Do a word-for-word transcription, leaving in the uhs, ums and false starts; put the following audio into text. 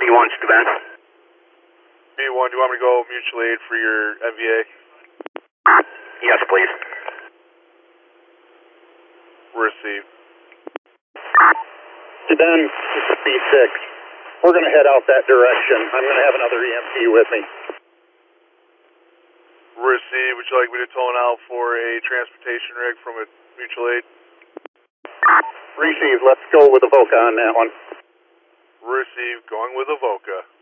one, Steven. B one, do you want me to go mutual aid for your M V A? Yes, please. Receive. Steven, this is B six. We're going to head out that direction. I'm going to have another E M T with me. Receive. Would you like me to tone out for a transportation rig from a mutual aid? Receive. Let's go with the Voca on that one. Receive. Going with a Voca.